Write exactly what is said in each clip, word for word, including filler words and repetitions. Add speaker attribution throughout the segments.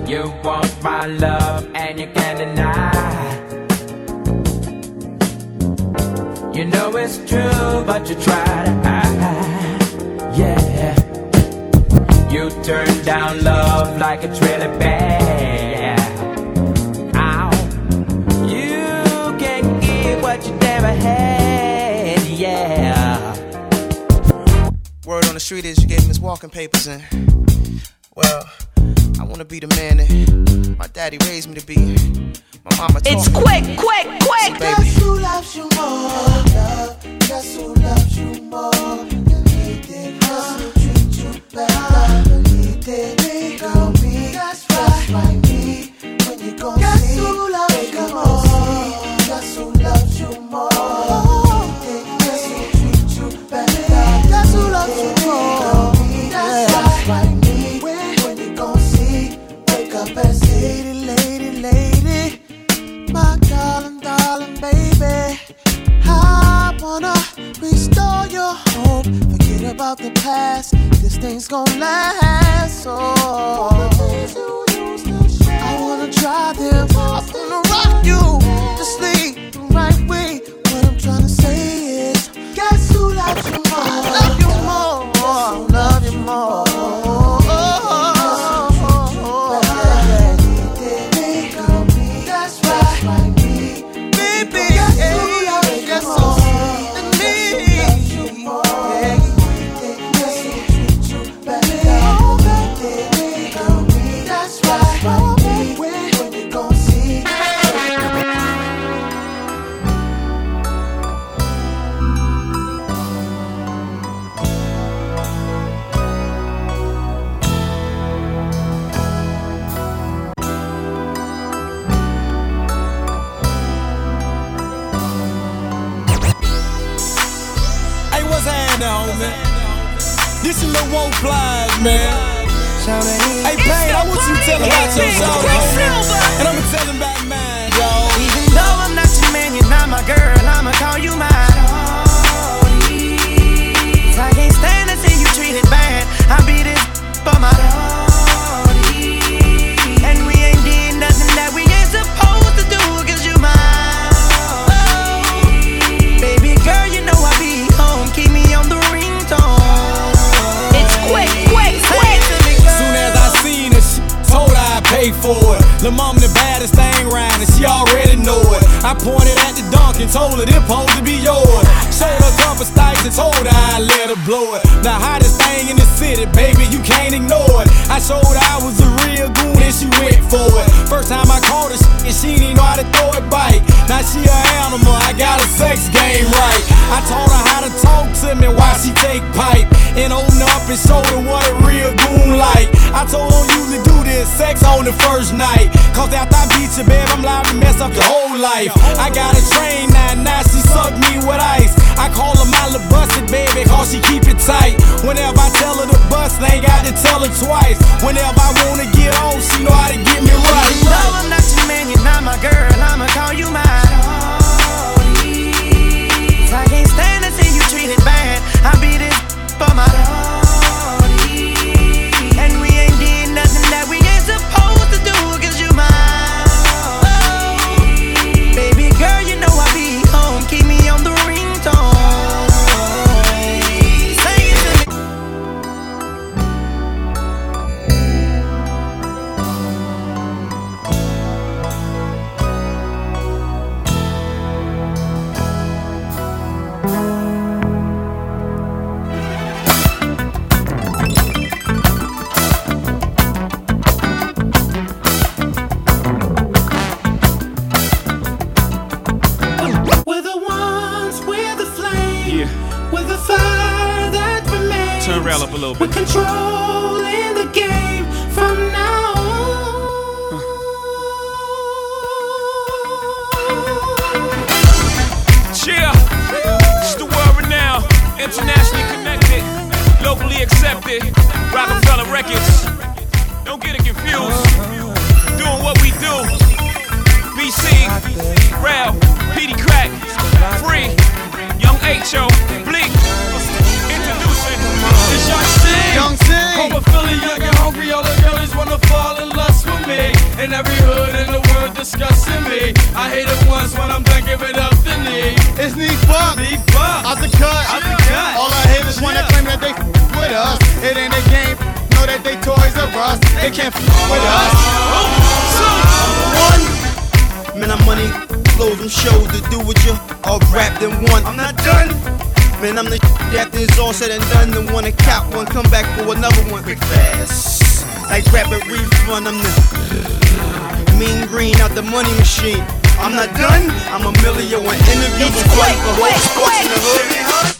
Speaker 1: You want my love and you can't deny. You know it's true, but you try to hide. Yeah. You turn down love like it's really bad. Ow. You can't give what you never had. Yeah.
Speaker 2: Word on the street is you gave him his walking papers and, well, I wanna be the man that my daddy raised me to be. My mama taught
Speaker 3: It's
Speaker 2: me.
Speaker 3: quick, quick, quick.
Speaker 2: So,
Speaker 4: Guess who loves you more? Love. Guess who loves you more? He did. Guess who treats you better? He did. Me, girl, me. That's right, right, me. When you gon' see, guess who loves you more? Guess who loves you more? He did. Guess who treats you better? Guess who loves you more? That's right, right, me. When you gon' see, wake up and see. Lady, lady, lady. My darling, darling baby, I wanna restore your hope. Forget about the past, this thing's gon' last. So I wanna try them, I wanna rock you to sleep the right way. What I'm trying to say is, guess who loves you more? I love you more, love you more.
Speaker 5: This is Lil Whoa Plies, man. Hey, Payne, I want you to tell him about your song, and I'ma tell him about mine, y'all.
Speaker 4: Even though I'm not your man, you're not my girl, I'ma call you mine. I can't stand to see you treated bad. I'll be this for my shorty. And we ain't did nothing that we ain't supposed to do, cause you mine. Baby girl, you know I be home, keep me on the ringtone.
Speaker 3: Quick, quick, quick.
Speaker 5: Soon as I seen it, she told her I'd pay for it. Lil' mama the baddest thing round and she already know it. I pointed at the dunk and told her this supposed to be yours. Showed her couple stipes and told her I'd let her blow it. The hottest thing in the city, baby, you can't ignore it. I showed her I was a real goon and she went for it. First time I called her and she didn't know how to throw it bite. Now she an animal, I got a sex game right. I taught her how to talk to me while she take pipe. And open up and show her what a real goon like. I told her usually do this sex on the first night. Cause after I beat you, babe, I'm liable to mess up your whole life. I got a train now, now she suck me with ice. I call her my little busted baby, cause she keep it tight. Whenever I tell her to bust, I ain't got to tell her twice. Whenever I wanna get on, she know how to get me right.
Speaker 4: Even though I'm not your man, you're not my girl, I'ma call you mine. I can't stand to see you treated bad. I'll be this for my shorty. And we ain't did nothing that we ain't supposed to do, cause you mine. Baby girl, you know I be home, keep me on the ringtone. Sing it to me.
Speaker 6: We're the ones with the flame, yeah. With the fire that remains.
Speaker 7: Turn rail up a little bit.
Speaker 6: We're controlling the game from now on.
Speaker 7: Cheer! It's the world renowned, internationally connected, locally accepted. Rockefeller Records. Don't get it confused. Doing what we do. B C, Rel, P D Crack, Free, Young H O, Bleak. Introducing, it's Young Sing.
Speaker 8: Young Sing. Hope I feel young and hungry. All the girlies wanna fall in lust with me.
Speaker 5: buck. Out the cut. All our haters wanna claim that they f with us. It ain't a game. Know that they toys of us. They can't f with us.
Speaker 8: One. Man, I'm money. Clothes them shows to do with you. All wrapped in one. I'm not done. Man, I'm the shit after it's all said and done. The one to cap one, come back for another one. Quick fast. Like rapid refund. I'm the mean green out the money machine. I'm not done. I'm a million one interviews and fight for whole sports in the hood.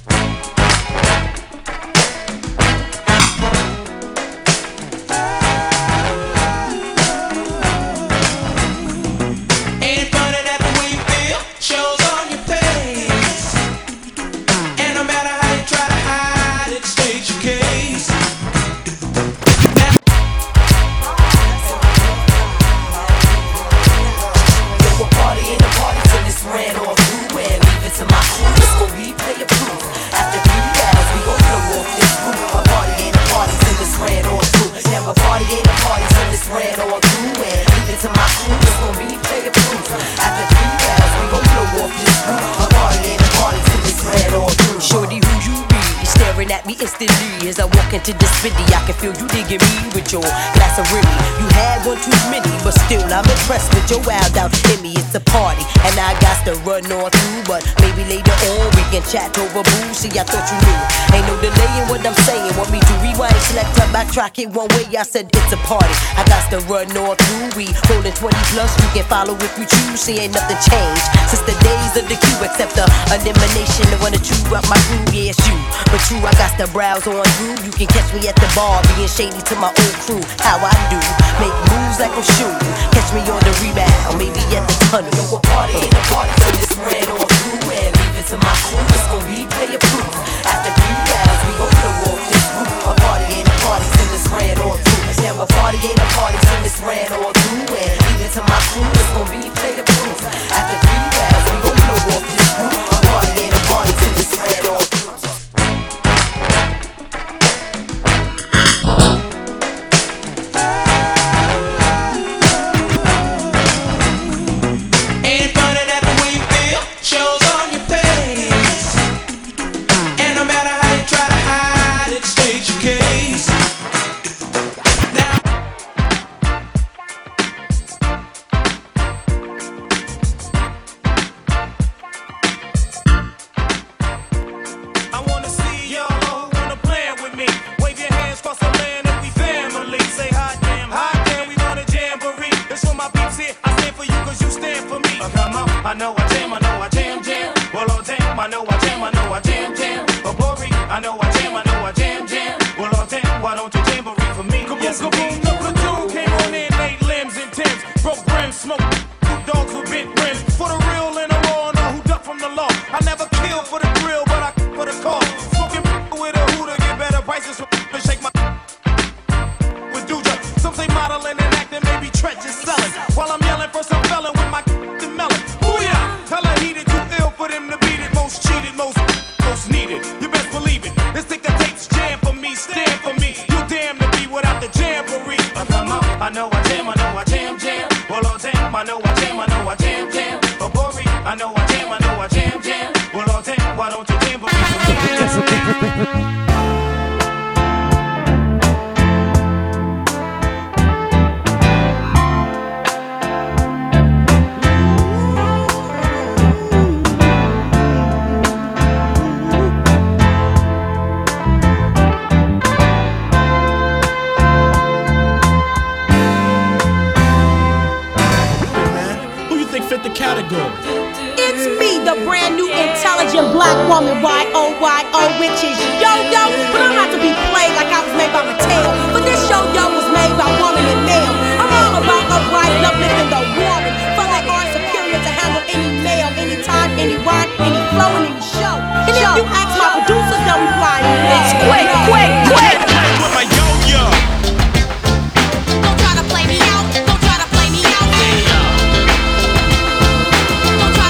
Speaker 9: To this city, I can feel you digging me with your glass of Remy. You had one too many, but still I'm impressed with your wild out in me. It's a party, and I got to run on through. But maybe later on we can chat over booze. See, I thought you knew. Ain't no delay in what I'm saying. Want me to rewind, select up, backtrack it one way? I said it's a party. I got to run on through. We rolling twenty plus. You can follow if you choose. See, ain't nothing changed since the days of the queue, except the elimination. The one to chew up my crew, yeah, it's you. But true, I got to browse on through. You can catch me at the bar, being shady to my old crew. How I do, make moves like I'm shooting. Catch me on the rebound, maybe at the tunnel. Yo, a party ain't a party till it's ran on through. And leave it to my crew, it's gon' be player proof. After three rounds, we gon' to walk this group. A party ain't a party till it's ran on through. Now a party ain't a party till it's ran on through. And leave it to my crew, it's gon' be player proof. After three rounds, we gon' to walk this group. A party ain't a party till it's ran on through.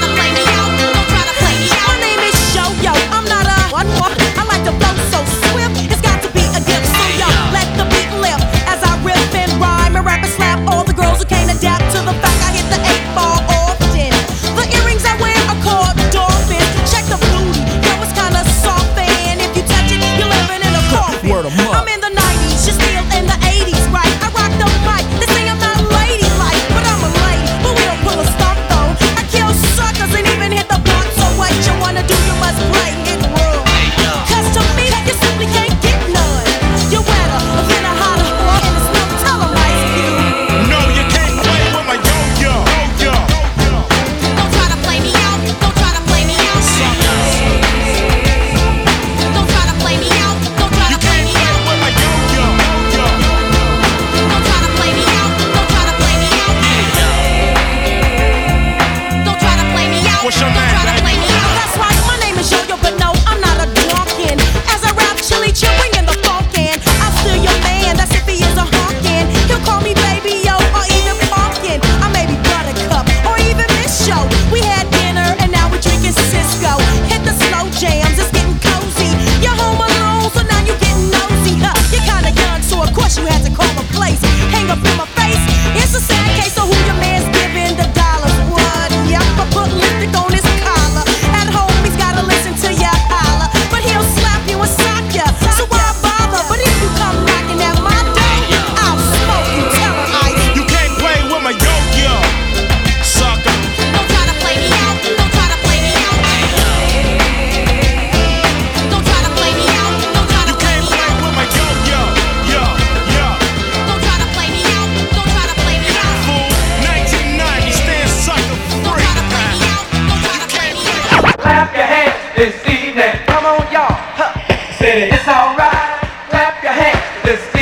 Speaker 3: I like to blow so swift.
Speaker 10: It's